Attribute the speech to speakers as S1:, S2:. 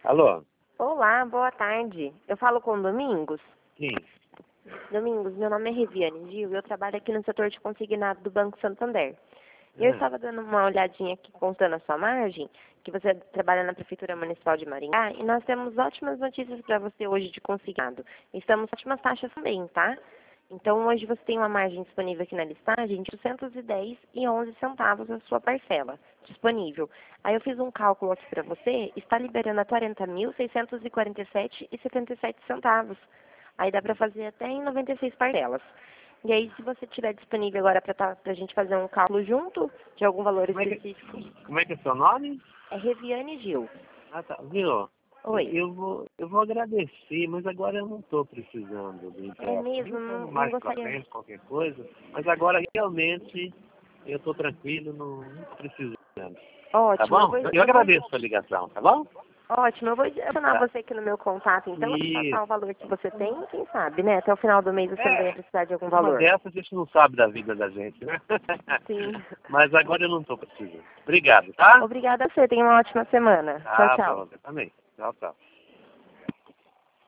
S1: Alô?
S2: Olá, boa tarde. Eu falo com o Domingos?
S1: Sim.
S2: Domingos, meu nome é Reviane Gil e eu trabalho aqui no setor de consignado do Banco Santander. Eu estava dando uma olhadinha aqui, contando a sua margem, que você trabalha na Prefeitura Municipal de Maringá, e nós temos ótimas notícias para você hoje de consignado. Estamos com ótimas taxas também, tá? Então, hoje você tem uma margem disponível aqui na listagem de 210,11 a sua parcela disponível. Aí eu fiz um cálculo aqui para você, está liberando a 40.647,77 centavos. Aí dá para fazer até em 96 parcelas. E aí, se você tiver disponível agora para a gente fazer um cálculo junto de algum valor específico.
S1: Como é que é seu nome?
S2: É Reviane Gil.
S1: Ah, tá. Viu?
S2: Oi.
S1: Eu vou agradecer, mas agora eu não estou precisando do
S2: É
S1: empréstimo.
S2: mesmo?
S1: Então,
S2: Não
S1: mais pra
S2: gostaria.
S1: frente, qualquer coisa. Mas agora realmente eu estou tranquilo, não precisando. Tá
S2: Ótimo,
S1: bom? Eu agradeço a ligação, tá bom?
S2: Ótimo, eu vou adicionar
S1: Tá.
S2: você aqui no meu contato, então, e passar
S1: Isso.
S2: o valor que você tem, quem sabe, né? Até o final do mês você não venha precisar de algum
S1: Uma
S2: valor.
S1: dessas a gente não sabe da vida da gente, né?
S2: Sim.
S1: Mas agora eu não estou precisando. Obrigado, tá?
S2: Obrigada a você, tenha uma ótima semana. Tchau,
S1: Tá, pra
S2: tchau.
S1: você também. Tchau, tchau.